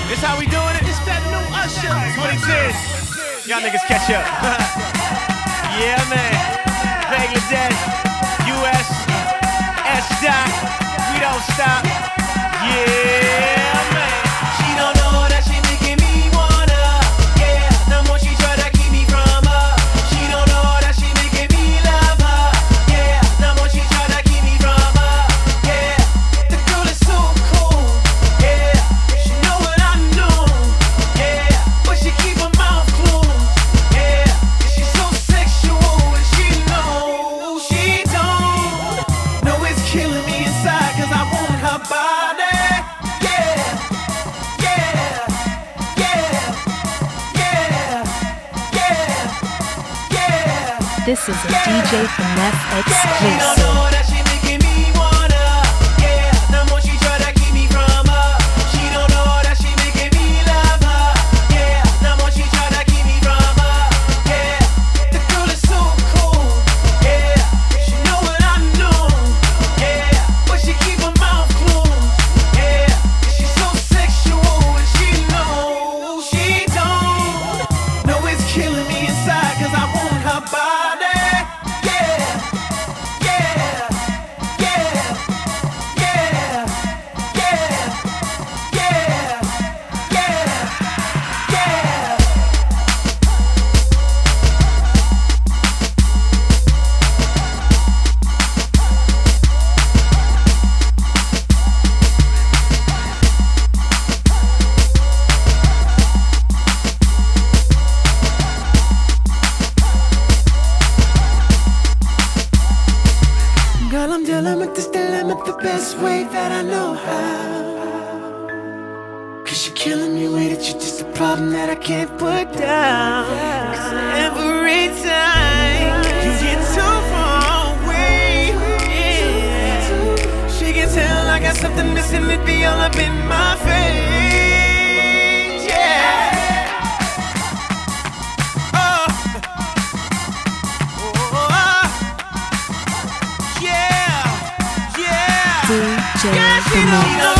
This how we doing it? It's that new Usher. 2010. Y'all niggas catch up. Yeah, man. Bangladesh, US, S-Dot. We don't stop. Yeah, man. She don't know that she making me wanna. Yeah, the more she try to keep me from her. She don't know that she making me love her. Yeah, the more she try to keep me from her. Yeah, the girl is so cool. Yeah, she know what I know. Yeah, but she keep her mouth closed. Yeah, she's so sexual and she knows. She don't know it's killing me inside 'cause I want her body. This is a DJ Finesse exclusive. Girl, I'm dealing with this dilemma the best way that I know how. 'Cause you're killing me with it, you're just a problem that I can't put down. 'Cause every time you get too far away, yeah, she can tell I got something missing, it be all up in my face, yeah. DJ Finesse.